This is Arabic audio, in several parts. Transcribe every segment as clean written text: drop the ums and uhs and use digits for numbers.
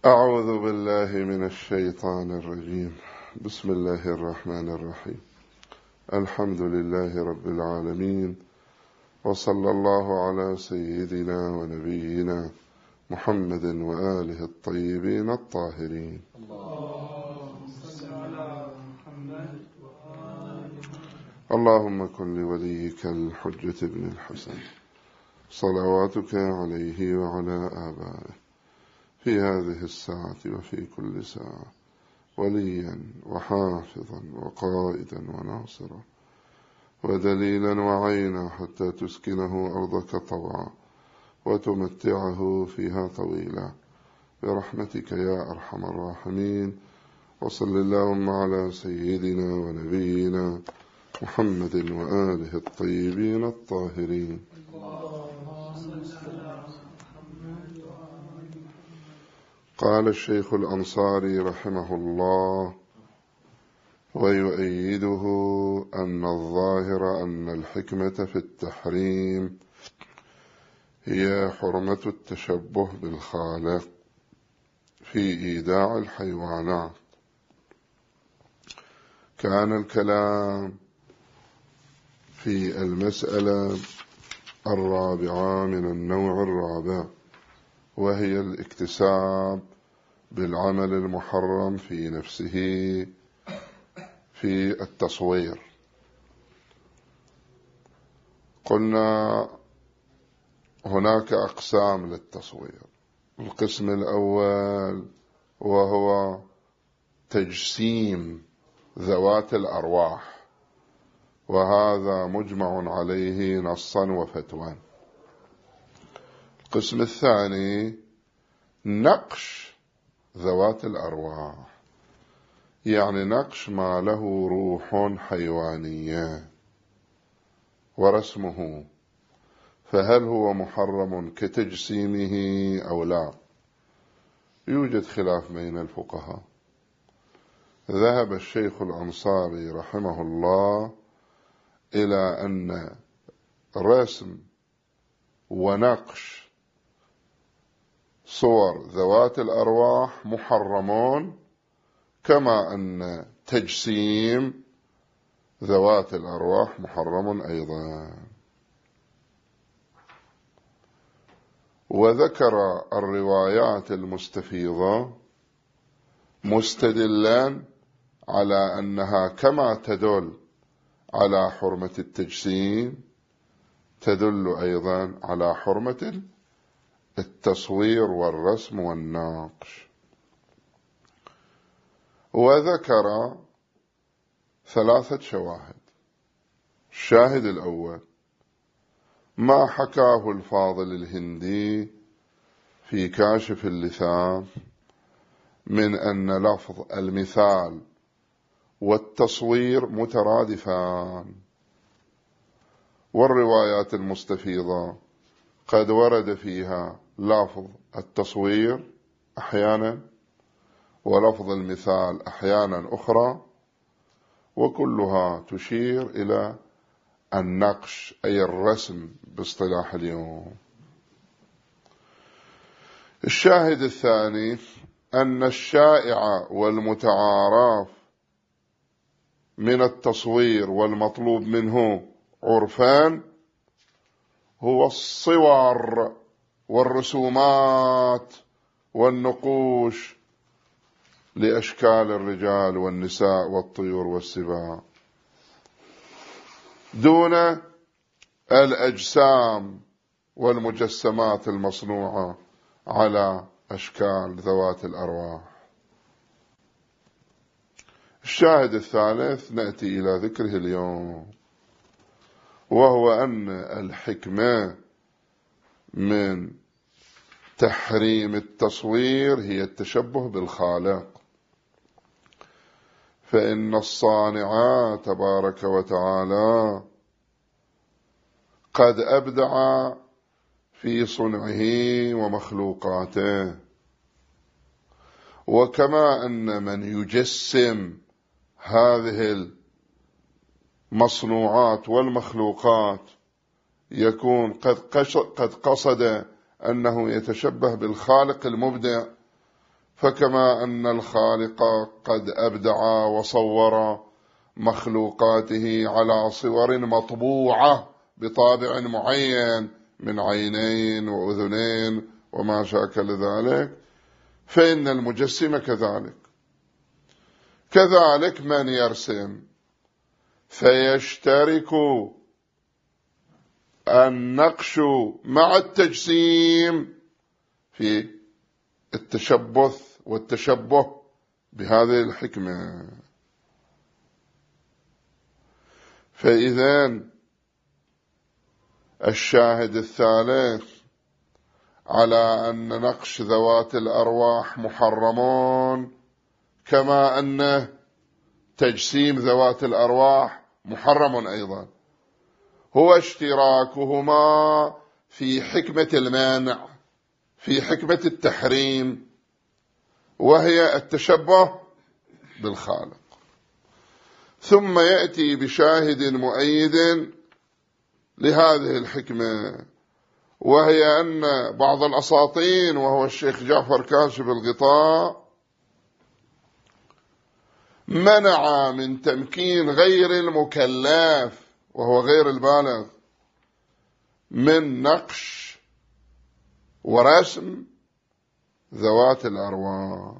أعوذ بالله من الشيطان الرجيم. بسم الله الرحمن الرحيم. الحمد لله رب العالمين، وصلى الله على سيدنا ونبينا محمد وآله الطيبين الطاهرين. اللهم كن لوليك الحجة بن الحسن صلواتك عليه وعلى آبائه في هذه الساعة وفي كل ساعة وليا وحافظا وقائدا وناصرا ودليلا وعينا، حتى تسكنه أرضك طوعا وتمتعه فيها طويلا برحمتك يا أرحم الراحمين. وصل اللهم على سيدنا ونبينا محمد وآله الطيبين الطاهرين. قال الشيخ الأنصاري رحمه الله: ويؤيده أن الظاهر أن الحكمة في التحريم هي حرمة التشبه بالخالق في إيداع الحيوانات. كان الكلام في المسألة الرابعة من النوع الرابع، وهي الاكتساب بالعمل المحرم في نفسه في التصوير. قلنا هناك أقسام للتصوير. القسم الأول وهو تجسيم ذوات الأرواح، وهذا مجمع عليه نصا وفتوى. القسم الثاني نقش ذوات الأرواح، يعني نقش ما له روح حيوانية ورسمه، فهل هو محرم كتجسيمه أو لا؟ يوجد خلاف بين الفقهاء. ذهب الشيخ الأنصاري رحمه الله إلى أن رسم ونقش صور ذوات الأرواح محرمون، كما أن تجسيم ذوات الأرواح محرم أيضا. وذكر الروايات المستفيضة مستدلا على أنها كما تدل على حرمة التجسيم تدل أيضا على حرمة التصوير والرسم والنقش. وذكر 3 شواهد. الشاهد الأول ما حكاه الفاضل الهندي في كاشف اللثام من أن لفظ المثال والتصوير مترادفان، والروايات المستفيضة قد ورد فيها لفظ التصوير أحيانا ولفظ المثال أحيانا أخرى، وكلها تشير إلى النقش أي الرسم باصطلاح اليوم. الشاهد الثاني أن الشائع والمتعارف من التصوير والمطلوب منه عرفان هو الصور والرسومات والنقوش لأشكال الرجال والنساء والطيور والسباع، دون الأجسام والمجسمات المصنوعة على أشكال ذوات الأرواح. الشاهد الثالث نأتي إلى ذكره اليوم، وهو أن الحكمة من تحريم التصوير هي التشبه بالخالق، فإن الصانع تبارك وتعالى قد أبدع في صنعه ومخلوقاته، وكما أن من يجسم هذه المصنوعات والمخلوقات يكون قد قصد أنه يتشبه بالخالق المبدع، فكما أن الخالق قد أبدع وصور مخلوقاته على صور مطبوعة بطابع معين من عينين وأذنين وما شاكل ذلك، فإن المجسم كذلك من يرسم فيشترك النقش مع التجسيم في التشبث والتشبه بهذه الحكمة. فإذا الشاهد الثالث على أن نقش ذوات الأرواح محرمون، كما أن تجسيم ذوات الأرواح محرم أيضا، هو اشتراكهما في حكمة المانع، في حكمة التحريم، وهي التشبه بالخالق. ثم يأتي بشاهد مؤيد لهذه الحكمة، وهي أن بعض الأساطين، وهو الشيخ جعفر كاشف الغطاء، منع من تمكين غير المكلف وهو غير البالغ من نقش ورسم ذوات الأرواح.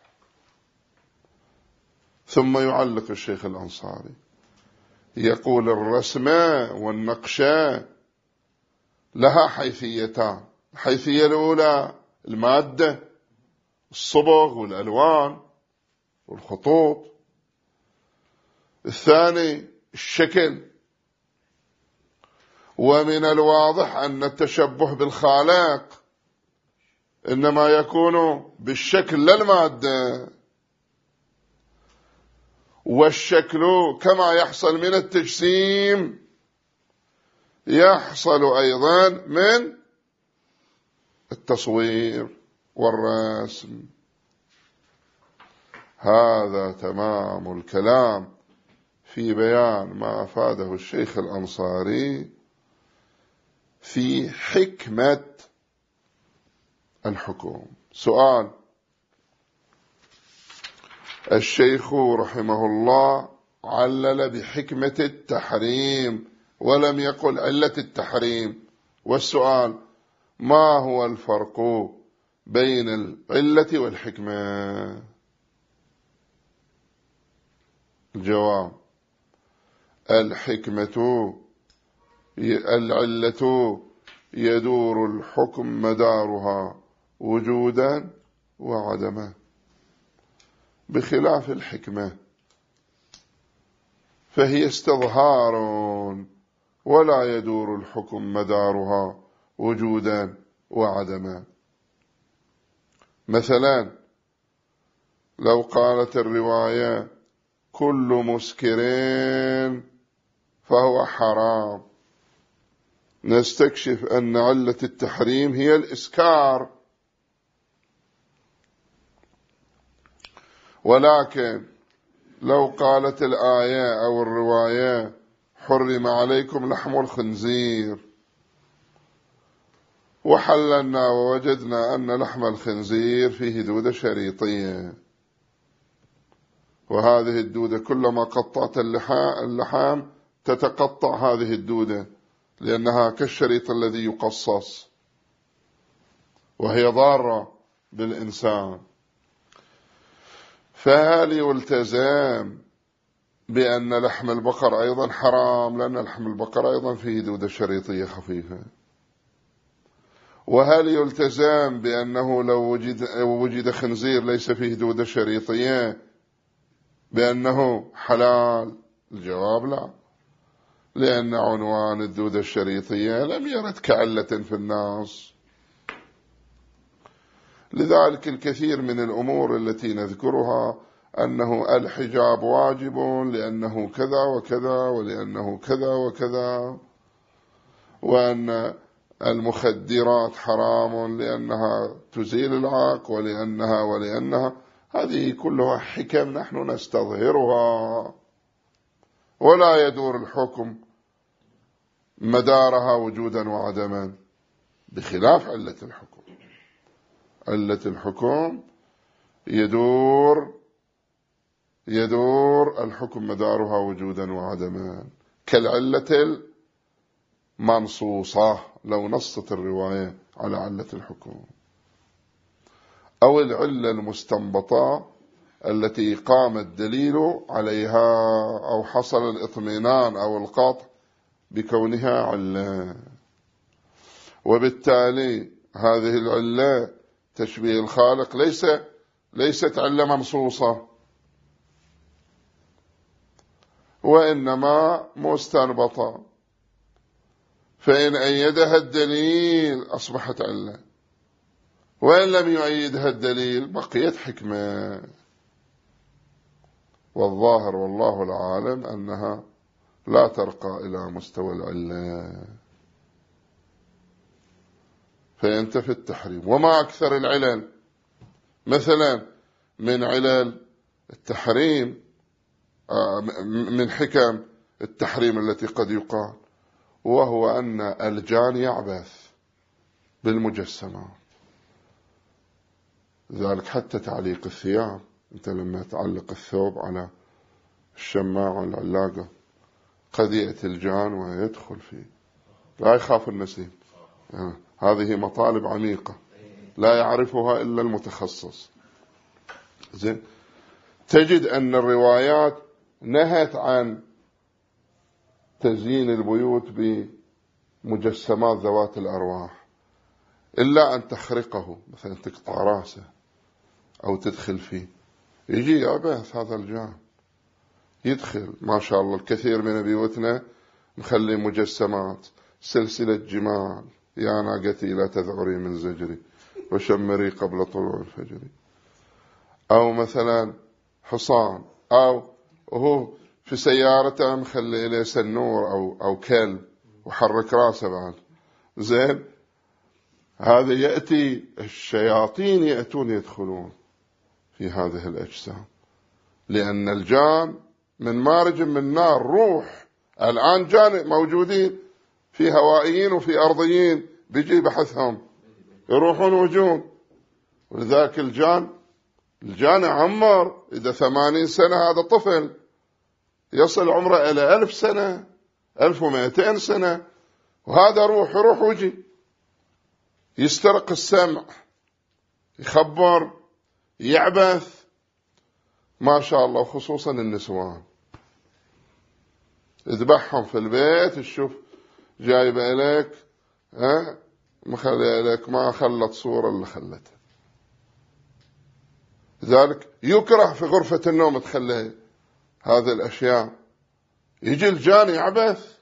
ثم يعلق الشيخ الأنصاري يقول: الرسم والنقش لها حيثيتان. الحيثية الأولى المادة، الصبغ والألوان والخطوط. الثاني الشكل. ومن الواضح أن التشبه بالخالق إنما يكون بالشكل لا المادة، والشكل كما يحصل من التجسيم يحصل أيضا من التصوير والرسم. هذا تمام الكلام في بيان ما أفاده الشيخ الأنصاري في حكمة الحكم. سؤال: الشيخ رحمه الله علل بحكمة التحريم ولم يقل علة التحريم، والسؤال: ما هو الفرق بين العلة والحكمة؟ الجواب: العلة يدور الحكم مدارها وجودا وعدما، بخلاف الحكمة فهي استظهار ولا يدور الحكم مدارها وجودا وعدما. مثلا لو قالت الرواية: كل مسكر فهو حرام، نستكشف أن علة التحريم هي الإسكار. ولكن لو قالت الآية أو الرواية: حرم عليكم لحم الخنزير، وحللنا ووجدنا أن لحم الخنزير فيه دودة شريطية، وهذه الدودة كلما قطعت اللحام تتقطع هذه الدودة لأنها كالشريط الذي يقصص، وهي ضارة بالإنسان. فهل يلتزم بأن لحم البقر أيضا حرام لأن لحم البقر أيضا فيه دودة شريطية خفيفة؟ وهل يلتزم بأنه لو وجد خنزير ليس فيه دودة شريطية بأنه حلال؟ الجواب: لا، لأن عنوان الدودة الشريطية لم يرد كعلة في النص. لذلك الكثير من الأمور التي نذكرها أنه الحجاب واجب لأنه كذا وكذا ولأنه كذا وكذا، وأن المخدرات حرام لأنها تزيل العقل ولأنها هذه كلها حكم نحن نستظهرها، ولا يدور الحكم مدارها وجودا وعدما، بخلاف علة الحكم. علة الحكم يدور الحكم مدارها وجودا وعدما، كالعلة المنصوصة لو نصت الرواية على علة الحكم، أو العلة المستنبطة التي قام الدليل عليها أو حصل الاطمئنان أو القطع بكونها علة. وبالتالي هذه العلة تشبيه الخالق ليست علة منصوصة، وإنما مستنبطة، فإن أيدها الدليل أصبحت علة، وإن لم يؤيدها الدليل بقيت حكمة. والظاهر والله العالم أنها لا ترقى إلى مستوى العلة، فينتفي التحريم. وما أكثر العلل، مثلا من علل التحريم، من حكم التحريم التي قد يقال، وهو أن الجان يعبث بالمجسمات. ذلك حتى تعليق الثياب، أنت لما تعلق الثوب على الشماعة والعلاقة قد يأتي الجان ويدخل فيه، لا يخاف النسيم. هذه مطالب عميقة لا يعرفها إلا المتخصص. زين، تجد أن الروايات نهت عن تزيين البيوت بمجسمات ذوات الأرواح إلا أن تخرقه، مثلا تقطع راسه أو تدخل فيه، يجي يعبث هذا الجان يدخل. ما شاء الله الكثير من بيوتنا مخلي مجسمات، سلسلة جمال، يا ناقتي لا تذعري من زجري وشمري قبل طلوع الفجر، أو مثلا حصان، أو وهو في سيارته مخلي إليه سنور أو كلب وحرك راسه بعد. زين، هذا يأتي الشياطين يأتون يدخلون في هذه الأجسام، لأن الجان من مارج من نار، روح. الآن جان موجودين في هوائيين وفي أرضيين، بيجي بحثهم يروحون وجون. ولذلك الجان عمر، إذا 80 سنة هذا طفل، يصل عمره إلى 1000 سنة 1200 سنة، وهذا روح يروح ويجي، يسترق السمع، يخبر، يعبث، ما شاء الله. خصوصا النسوان، اذبحهم في البيت، تشوف جايبه إليك مخلي إليك ما خلت صورة اللي خلتها. لذلك يكره في غرفة النوم تخلي هذه الأشياء، يجي الجان يعبث.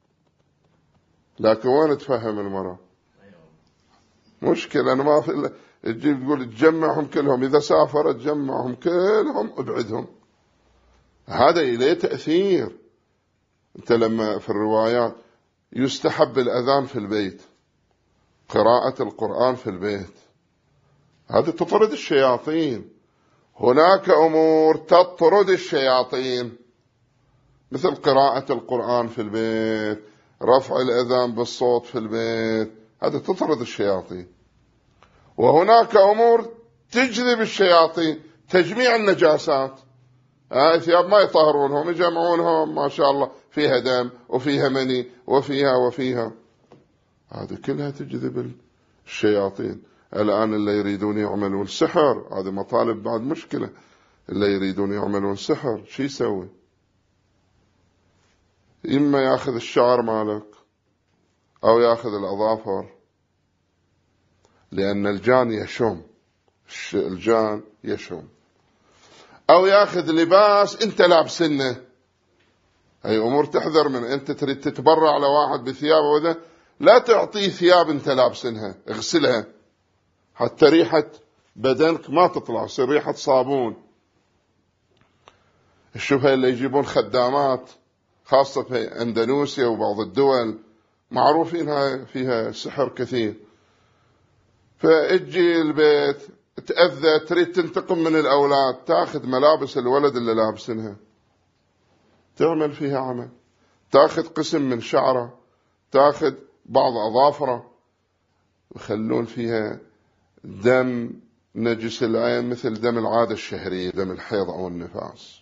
لكن وين تفهم المرأة؟ مشكلة، أنا ما في تجيب تقول تجمعهم كلهم، إذا سافر تجمعهم كلهم ابعدهم. هذا إليه تأثير. أنت لما في الروايات يستحب الأذان في البيت، قراءة القرآن في البيت، هذا تطرد الشياطين. هناك أمور تطرد الشياطين، مثل قراءة القرآن في البيت، رفع الأذان بالصوت في البيت، هذا تطرد الشياطين. وهناك أمور تجذب الشياطين، تجميع النجاسات، ثياب ما يطهرونهم يجمعونهم، ما شاء الله فيها دم وفيها مني وفيها هذه كلها تجذب الشياطين. الآن اللي يريدون يعملون سحر، هذه مطالب بعد مشكلة. اللي يريدون يعملون سحر شو يسوي؟ إما ياخذ الشعر مالك أو ياخذ الأظافر، لأن الجان يشم، أو ياخذ لباس أنت لابسنه. هي أمور تحذر من. أنت تريد تتبرع لواحد بثيابه وذا، لا تعطيه ثياب أنت لابسنها، اغسلها حتى ريحة بدنك ما تطلع، يصير ريحة صابون. الشبهة اللي يجيبون خدامات، خاصة في أندونيسيا وبعض الدول معروفين فيها سحر كثير، فاجي البيت تأذى، تريد تنتقم من الأولاد، تاخذ ملابس الولد اللي لابسنها تعمل فيها عمل، تاخذ قسم من شعره، تاخذ بعض أظافره، يخلون فيها دم نجس العين مثل دم العادة الشهرية، دم الحيض أو النفاس،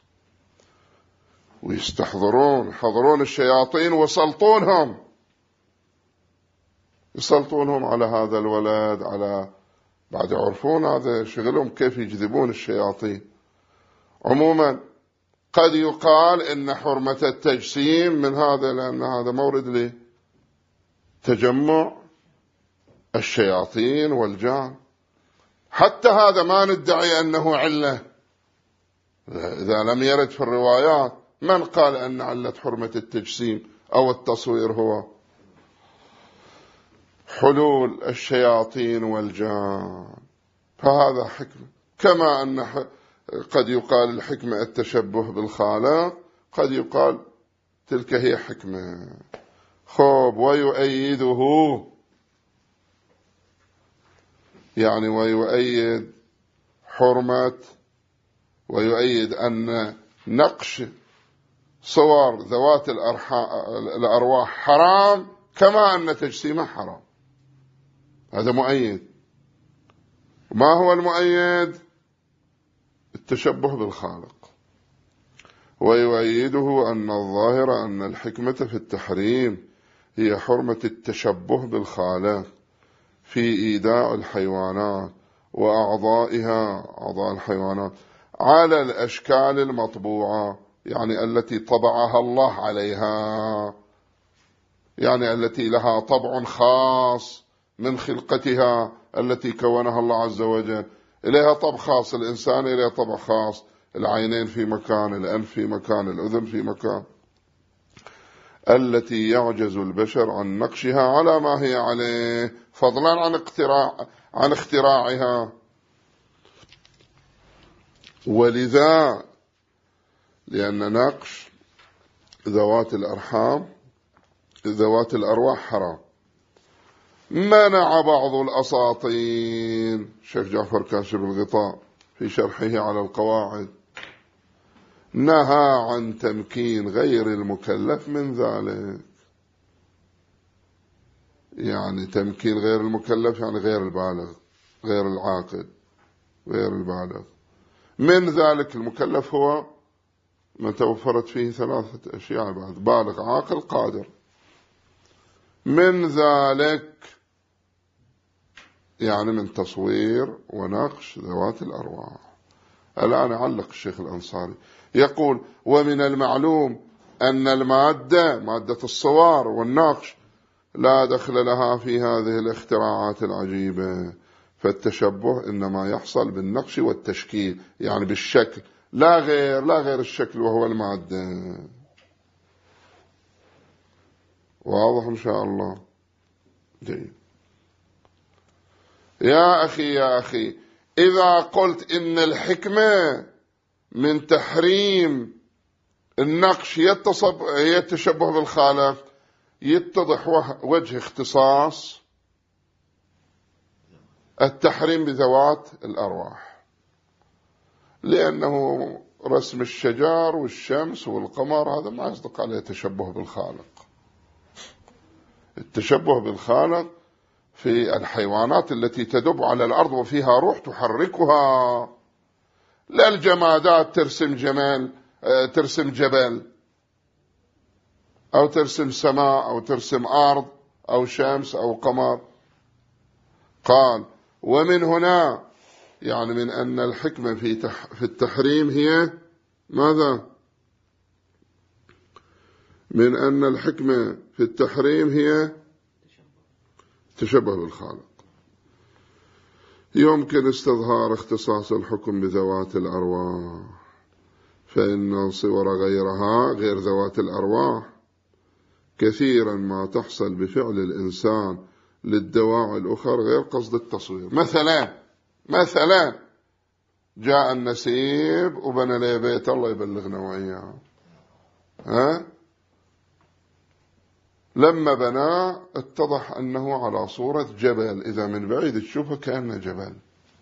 يحضرون الشياطين يسلطونهم على هذا الولد، بعد يعرفون هذا شغلهم كيف يجذبون الشياطين. عموما قد يقال إن حرمة التجسيم من هذا، لأن هذا مورد لتجمع الشياطين والجان. حتى هذا ما ندعي أنه علة، إذا لم يرد في الروايات. من قال أن علة حرمة التجسيم أو التصوير هو حلول الشياطين والجان؟ فهذا حكمة. كما أن قد يقال الحكمة التشبه بالخالق، قد يقال تلك هي حكمة. ويؤيده، يعني ويؤيد حرمة، ويؤيد أن نقش صور ذوات الأرواح حرام، كما أن تجسيمه حرام. هذا مؤيد. ما هو المؤيد؟ التشبه بالخالق. ويؤيده أن الظاهر أن الحكمة في التحريم هي حرمة التشبه بالخالق في إيداع الحيوانات وأعضائها، أعضاء الحيوانات، على الأشكال المطبوعة، يعني التي طبعها الله عليها، يعني التي لها طبع خاص من خلقتها التي كونها الله عز وجل، إليها طبع خاص. الإنسان إليه طبع خاص، العينين في مكان، الأنف في مكان، الأذن في مكان، التي يعجز البشر عن نقشها على ما هي عليه، فضلا عن اختراعها. ولذا لأن نقش ذوات الأرواح حرام، منع بعض الأساطين، شيخ جعفر كاشف الغطاء في شرحه على القواعد، نهى عن تمكين غير المكلف من ذلك. يعني تمكين غير المكلف يعني غير البالغ، غير العاقل، غير البالغ. من ذلك المكلف هو من توفرت فيه 3 أشياء بعد: بالغ، عاقل، قادر. من ذلك يعني من تصوير ونقش ذوات الأرواح. الآن علق الشيخ الأنصاري يقول: ومن المعلوم أن مادة الصور والنقش لا دخل لها في هذه الاختراعات العجيبة، فالتشبه إنما يحصل بالنقش والتشكيل، يعني بالشكل، لا غير الشكل وهو المادة. واضح إن شاء الله؟ جيد. يا أخي، إذا قلت إن الحكمة من تحريم النقش هي التشبه بالخالق، يتضح وجه اختصاص التحريم بذوات الأرواح، لأنه رسم الشجر والشمس والقمر هذا ما يصدق عليه تشبه بالخالق. التشبه بالخالق في الحيوانات التي تدب على الأرض وفيها روح تحركها، لا الجمادات ترسم جبل أو ترسم سماء أو ترسم أرض أو شمس أو قمر. قال: ومن هنا، يعني من أن الحكمة في التحريم هي ماذا؟ من أن الحكمة في التحريم هي تشبه بالخالق. يمكن استظهار اختصاص الحكم بذوات الأرواح، فإن صور غيرها غير ذوات الأرواح كثيرا ما تحصل بفعل الإنسان للدواعي الأخرى غير قصد التصوير. مثلا جاء النسيب وبنى لي بيت، الله يبلغنا وإياه، لما بنى اتضح أنه على صورة جبل، إذا من بعيد تشوفه كأنه جبل.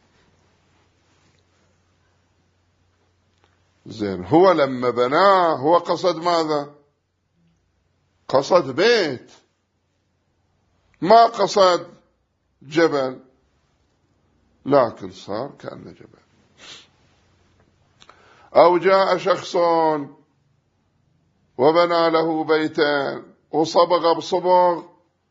زين، هو لما بناه هو قصد ماذا؟ قصد بيت، ما قصد جبل. لكن صار كأنه جبل. أو جاء شخص وبنى له بيتا وصبغ بصبغ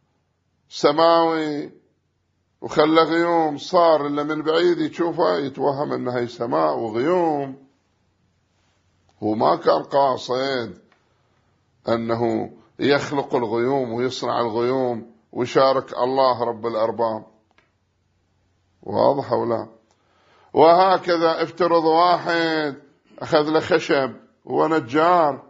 سماوي وخلى غيوم، صار اللي من بعيد يشوفه يتوهم انها سماء وغيوم. هو ما كان قاصد انه يخلق الغيوم ويصنع الغيوم ويشارك الله رب الأرباب. واضح ولا؟ وهكذا افترض واحد أخذ له خشب، هو نجار،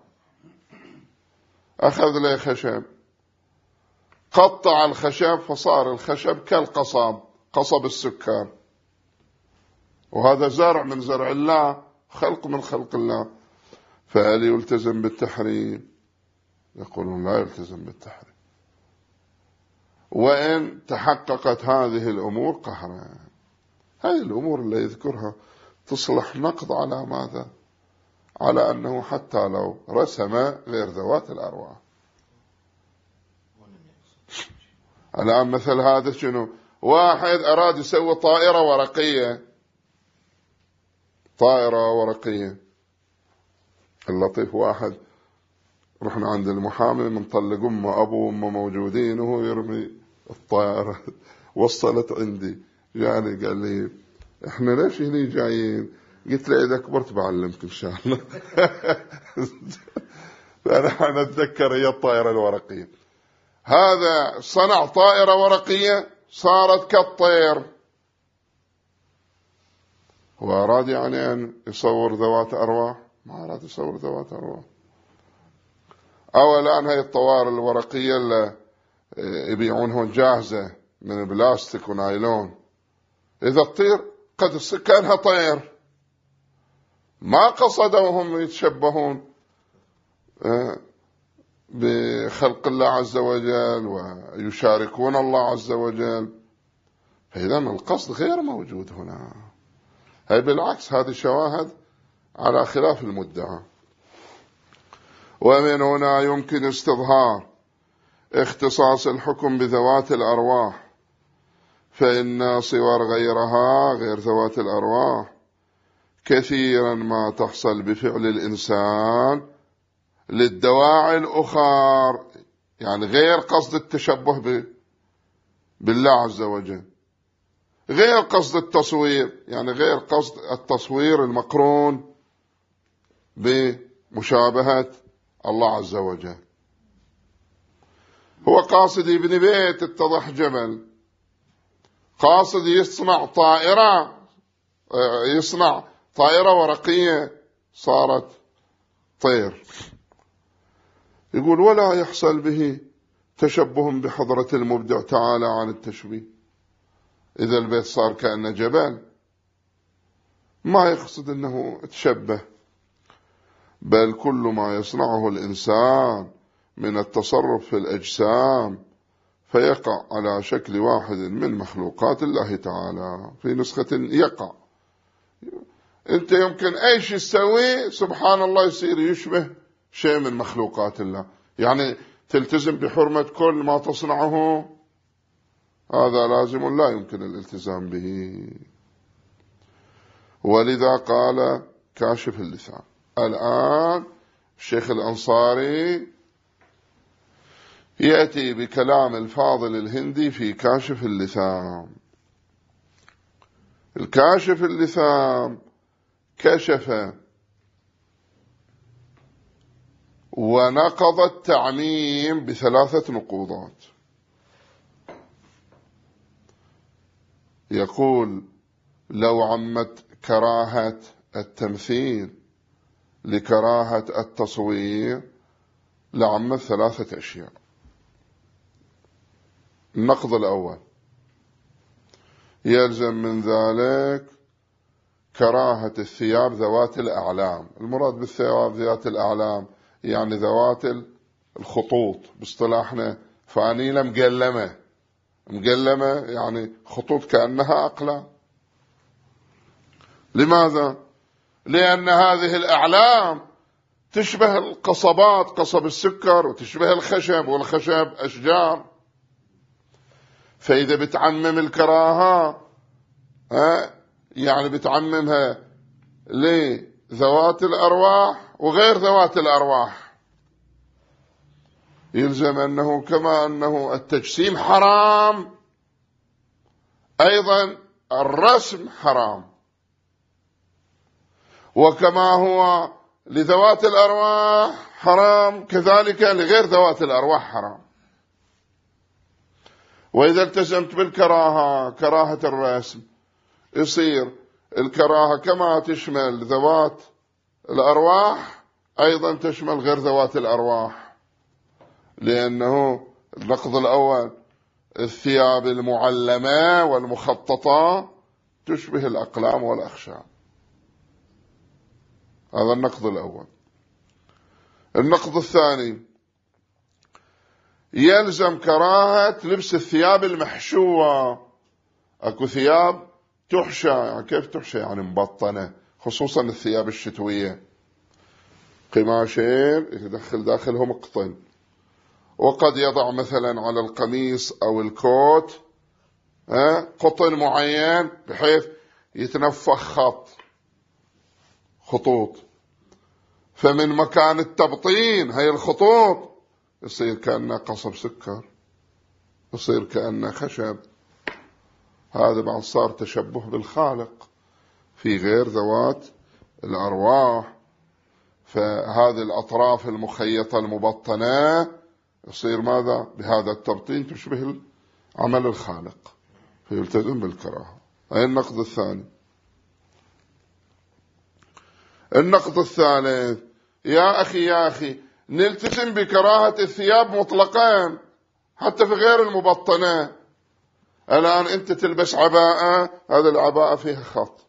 أخذ له خشب، قطع الخشب فصار الخشب كالقصب، قصب السكر، وهذا زرع من زرع الله، خلق من خلق الله، فهل يلتزم بالتحريم؟ يقولون لا يلتزم بالتحريم، وإن تحققت هذه الأمور قهرا. هذه الأمور اللي يذكرها تصلح نقض على ماذا؟ على أنه حتى لو رسم غير ذوات الأرواح. الآن مثل هذا شنو؟ واحد أراد يسوي طائرة ورقية، طائرة ورقية. اللطيف واحد رحنا عند المحامي منطلق أمه، أبو وأمه موجودين وهو يرمي الطائرة. وصلت عندي، جاني قال لي احنا ليش هني جايين؟ قلت له إذا كبرت بعلمك إن شاء الله. فأنا أتذكر هي الطائرة الورقية. هذا صنع طائرة ورقية صارت كالطير، هو أراد يعني أن يصور ذوات أرواح؟ ما أراد يصور ذوات أرواح. أو الآن هاي الطوائر الورقية اللي يبيعونها جاهزة من بلاستيك ونايلون، إذا تطير قد كانها طير، ما قصدوا هم يتشبهون بخلق الله عز وجل ويشاركون الله عز وجل. فإذا القصد غير موجود هنا. هي بالعكس هذه شواهد على خلاف المدعى. ومن هنا يمكن استظهار اختصاص الحكم بذوات الأرواح، فإن صور غيرها غير ذوات الأرواح كثيرا ما تحصل بفعل الإنسان للدواعي الأخر، يعني غير قصد التشبه بالله عز وجل، غير قصد التصوير، يعني غير قصد التصوير المقرون بمشابهة الله عز وجل. هو قاصد يبني بيت اتضح جبل، قاصد يصنع طائرة ورقية صارت طير. يقول ولا يحصل به تشبه بحضرة المبدع تعالى عن التشبيه. إذا البيت صار كأنه جبل ما يقصد أنه تشبه، بل كل ما يصنعه الإنسان من التصرف في الأجسام فيقع على شكل واحد من مخلوقات الله تعالى. في نسخة يقع، أنت يمكن أي شيء تسويه سبحان الله يصير يشبه شيء من مخلوقات الله. يعني تلتزم بحرمة كل ما تصنعه، هذا لازم لا يمكن الالتزام به. ولذا قال كاشف اللسان. الآن الشيخ الأنصاري يأتي بكلام الفاضل الهندي في كاشف اللثام. الكاشف اللثام كشف ونقض التعميم بثلاثة نقوضات. يقول لو عمت كراهة التمثيل لكراهة التصوير لعمت ثلاثة أشياء. النقض الأول يلزم من ذلك كراهة الثياب ذوات الأعلام. المراد بالثياب ذات الأعلام يعني ذوات الخطوط، باصطلاحنا فانيلة مقلمة يعني خطوط كأنها أقلام. لماذا؟ لأن هذه الأعلام تشبه القصبات، قصب السكر، وتشبه الخشب، والخشب أشجار. فإذا بتعمم الكراهة يعني بتعممها لذوات الأرواح وغير ذوات الأرواح. يلزم أنه كما أنه التجسيم حرام، أيضا الرسم حرام، وكما هو لذوات الأرواح حرام كذلك لغير ذوات الأرواح حرام. وإذا التزمت بالكراهة، كراهة الرسم، يصير الكراهة كما تشمل ذوات الأرواح أيضا تشمل غير ذوات الأرواح، لأنه النقض الأول الثياب المعلمة والمخططة تشبه الأقلام والأخشاب، هذا النقض الأول. النقض الثاني يلزم كراهة لبس الثياب المحشوة. أكو ثياب تحشى، يعني كيف تحشى؟ يعني مبطنة، خصوصا الثياب الشتوية، قماشين يدخل داخلهم قطن، وقد يضع مثلا على القميص أو الكوت قطن معين بحيث يتنفخ خطوط، فمن مكان التبطين هي الخطوط يصير كأنه قصب سكر، يصير كأنه خشب. هذا بعد صار تشبه بالخالق في غير ذوات الأرواح. فهذه الأطراف المخيطة المبطنة يصير ماذا؟ بهذا التبطين تشبه عمل الخالق، فيلتزم بالكراهة. هذا النقد الثاني. النقد الثالث، يا أخي نلتزم بكراهة الثياب مطلقا حتى في غير المبطنة. الآن أنت تلبس عباءة، هذا العباءة فيها خط،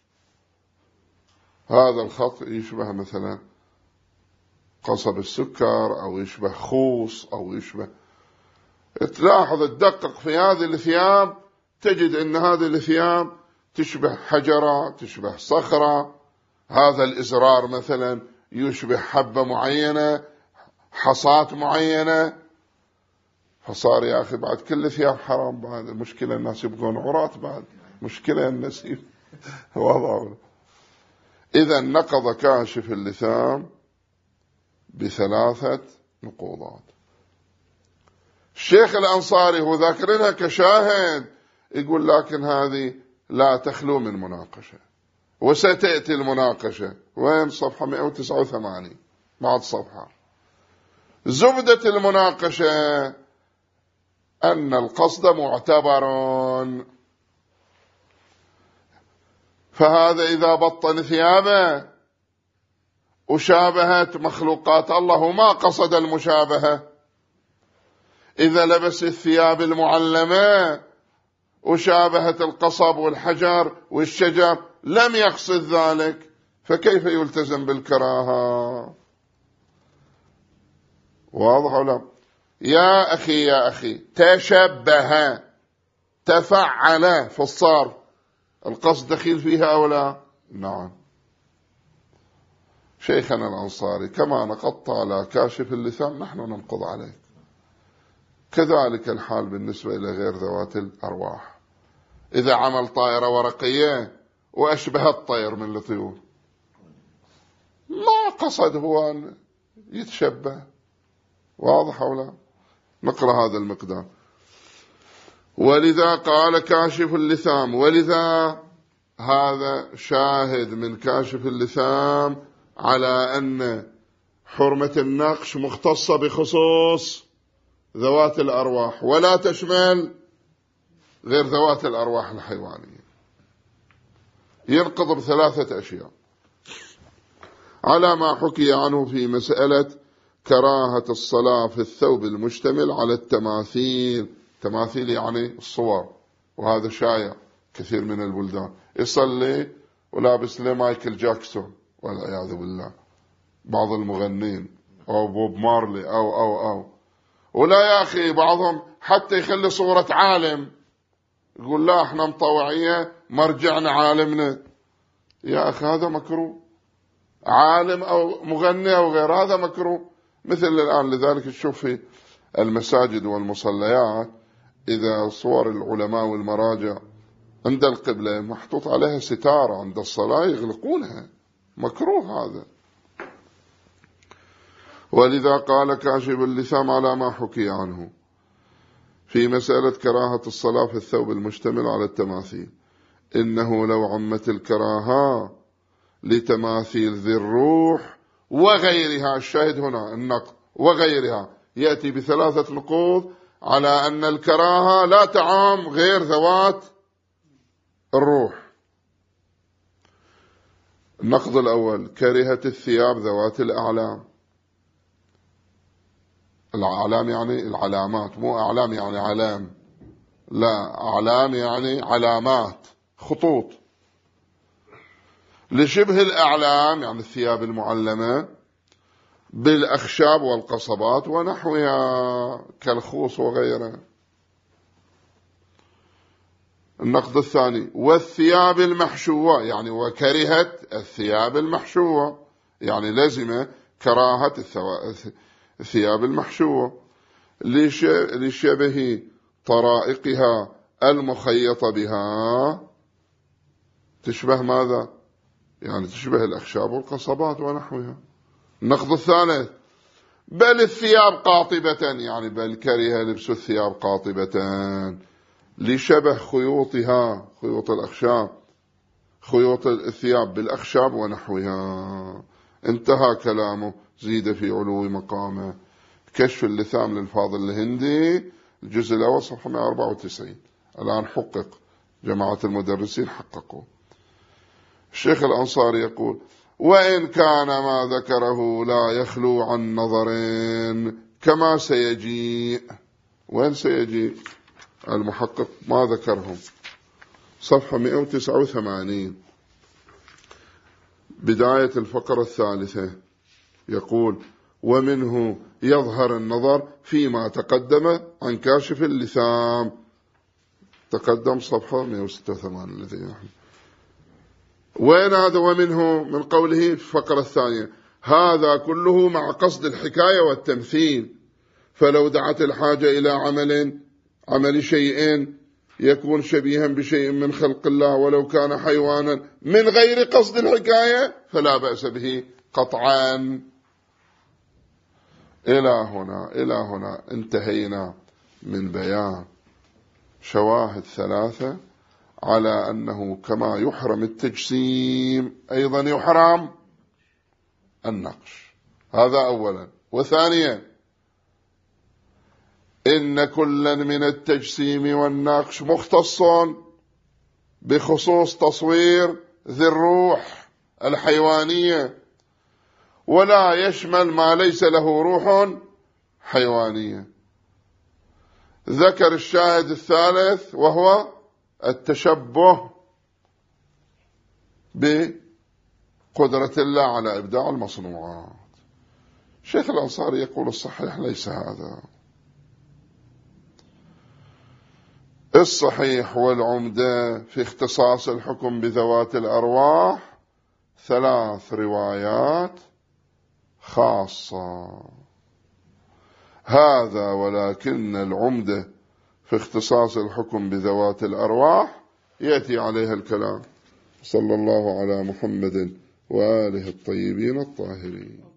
هذا الخط يشبه مثلا قصب السكر أو يشبه خوص أو يشبه، تلاحظ تدقق في هذه الثياب تجد أن هذه الثياب تشبه حجرة، تشبه صخرة، هذا الإزرار مثلا يشبه حبة معينة، حصاة معينة. فصار يا أخي بعد كل ثياب حرام، بعد المشكلة الناس يبقون عراة، بعد مشكلة النسيب وضعه. إذا نقض كاشف اللثام بثلاثة نقوضات. الشيخ الأنصاري هو ذاكرينها كشاهد، يقول لكن هذه لا تخلو من مناقشة، وستأتي المناقشة. وين؟ صفحة 189 بعد صفحة. زبدة المناقشة أن القصد معتبر، فهذا إذا بطن ثيابه وشابهت مخلوقات الله ما قصد المشابهة، إذا لبس الثياب المعلمة وشابهت القصب والحجر والشجر لم يقصد ذلك، فكيف يلتزم بالكراهة؟ واضح ولا؟ يا أخي تشبه، تفعل، فصار القصد دخيل فيها أو لا؟ نعم. شيخنا الأنصاري كما نقضت على كاشف اللثام نحن ننقض عليك، كذلك الحال بالنسبة إلى غير ذوات الأرواح. إذا عمل طائرة ورقية وأشبه الطير من الطيور ما قصد هو أن يتشبه، واضح ولا؟ نقرأ هذا المقدار. ولذا قال كاشف اللثام، ولذا هذا شاهد من كاشف اللثام على أن حرمة النقش مختصة بخصوص ذوات الأرواح ولا تشمل غير ذوات الأرواح الحيوانية. ينقض بثلاثة أشياء على ما حكي عنه في مسألة كراهة الصلاة في الثوب المشتمل على التماثيل. تماثيل يعني الصور، وهذا شائع كثير من البلدان، يصلي ولابس له مايكل جاكسون والعياذ بالله، بعض المغنين، أو بوب مارلي أو ولا يا أخي بعضهم حتى يخلي صورة عالم، يقول لا احنا مطوعية مرجعنا عالمنا. يا أخي هذا مكروه، عالم أو مغني أو غير هذا مكروه. مثل الآن لذلك تشوف في المساجد والمصليات إذا صور العلماء والمراجع عند القبلة محطوط عليها ستارة، عند الصلاة يغلقونها، مكروه هذا. ولذا قال كاشف اللثام على ما حكي عنه في مسألة كراهة الصلاة في الثوب المشتمل على التماثيل: إنه لو عمت الكراهة لتماثيل ذي الروح وغيرها، الشاهد هنا النقد وغيرها، يأتي بثلاثة نقوض على أن الكراهة لا تعام غير ذوات الروح. النقد الأول: كرهت الثياب ذوات الأعلام. الأعلام يعني العلامات، مو أعلام يعني علام، لا، أعلام يعني علامات، خطوط. لشبه الأعلام يعني الثياب المعلمة بالأخشاب والقصبات ونحوها كالخوص وغيرها. النقد الثاني: والثياب المحشوة، يعني وكرهت الثياب المحشوة، يعني لزم كراهة الثياب المحشوة لشبه طرائقها المخيطة بها. تشبه ماذا؟ يعني تشبه الأخشاب والقصبات ونحوها. النقد الثالث: بل الثياب قاطبة، يعني بل كره لبس الثياب قاطبة لشبه خيوطها، خيوط الأخشاب، خيوط الثياب بالأخشاب ونحوها. انتهى كلامه، زيد في علو مقامه. كشف اللثام للفاضل الهندي، الجزء الأول صفحة 194. الآن حقق، جماعة المدرسين حققوا. الشيخ الأنصاري يقول: وإن كان ما ذكره لا يخلو عن نظرين كما سيجيء. وين سيجيء؟ المحقق ما ذكرهم، صفحة 189 بداية الفقرة الثالثة، يقول: ومنه يظهر النظر فيما تقدم عن كاشف اللثام. تقدم صفحة 186 الذي نحن. وين هذا ومنه؟ من قوله في الفقرة الثانية: هذا كله مع قصد الحكاية والتمثيل، فلو دعت الحاجة إلى عمل شيء يكون شبيها بشيء من خلق الله ولو كان حيوانا من غير قصد الحكاية فلا بأس به قطعا. إلى هنا انتهينا من بيان شواهد ثلاثة على أنه كما يحرم التجسيم أيضا يحرم النقش. هذا أولا. وثانيا: إن كلا من التجسيم والنقش مختص بخصوص تصوير ذي الروح الحيوانية، ولا يشمل ما ليس له روح حيوانية. ذكر الشاهد الثالث وهو التشبه بقدرة الله على إبداع المصنوعات. شيخ الأنصاري يقول: الصحيح ليس هذا. الصحيح والعمدة في اختصاص الحكم بذوات الأرواح 3 روايات خاصة. هذا ولكن العمدة في اختصاص الحكم بذوات الأرواح يأتي عليها الكلام. صلى الله على محمد وآله الطيبين الطاهرين.